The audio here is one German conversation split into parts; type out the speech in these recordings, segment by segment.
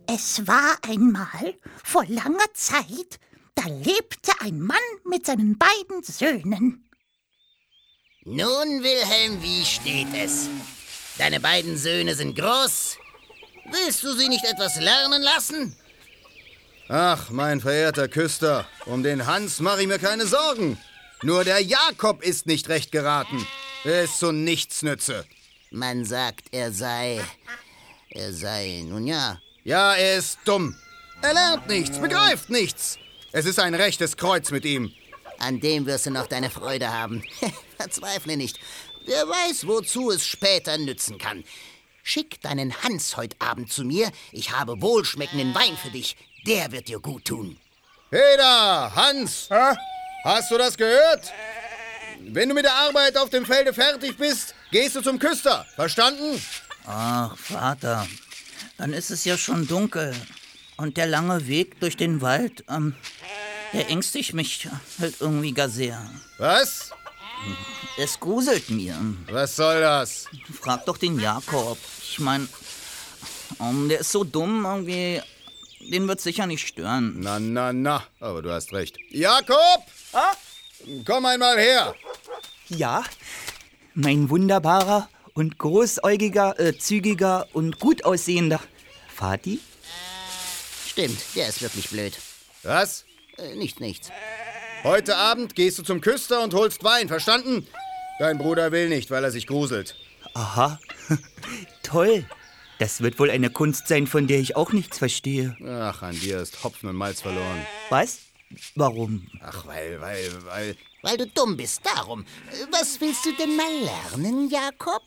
Es war einmal, vor langer Zeit, da lebte ein Mann mit seinen beiden Söhnen. Nun, Wilhelm, wie steht es? Deine beiden Söhne sind groß. Willst du sie nicht etwas lernen lassen? Ach, mein verehrter Küster, um den Hans mache ich mir keine Sorgen. Nur der Jakob ist nicht recht geraten. Er ist so nichtsnütze. Man sagt, er sei, nun ja. Ja, er ist dumm. Er lernt nichts, begreift nichts. Es ist ein rechtes Kreuz mit ihm. An dem wirst du noch deine Freude haben. Verzweifle nicht. Wer weiß, wozu es später nützen kann. Schick deinen Hans heute Abend zu mir. Ich habe wohlschmeckenden Wein für dich. Der wird dir gut tun. Hey da, Hans! Hast du das gehört? Wenn du mit der Arbeit auf dem Felde fertig bist, gehst du zum Küster. Verstanden? Ach, Vater, dann ist es ja schon dunkel. Und der lange Weg durch den Wald, der ängstigt mich halt irgendwie gar sehr. Was? Es gruselt mir. Was soll das? Frag doch den Jakob. Ich meine, der ist so dumm irgendwie, den wird sicher nicht stören. Na, aber du hast recht. Jakob! Komm einmal her. Ja, mein wunderbarer und großäugiger, zügiger und gut aussehender Vati? Stimmt, der ist wirklich blöd. Was? Nichts. Heute Abend gehst du zum Küster und holst Wein, verstanden? Dein Bruder will nicht, weil er sich gruselt. Aha, toll. Das wird wohl eine Kunst sein, von der ich auch nichts verstehe. Ach, an dir ist Hopfen und Malz verloren. Was? Warum? Ach, weil... Weil du dumm bist, darum. Was willst du denn mal lernen, Jakob?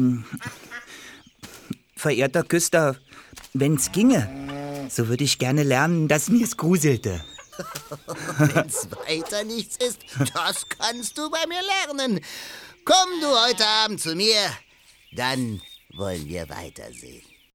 Verehrter Küster, wenn's ginge, so würde ich gerne lernen, dass mir's gruselte. Wenn's weiter nichts ist, das kannst du bei mir lernen. Komm du heute Abend zu mir, dann wollen wir weitersehen.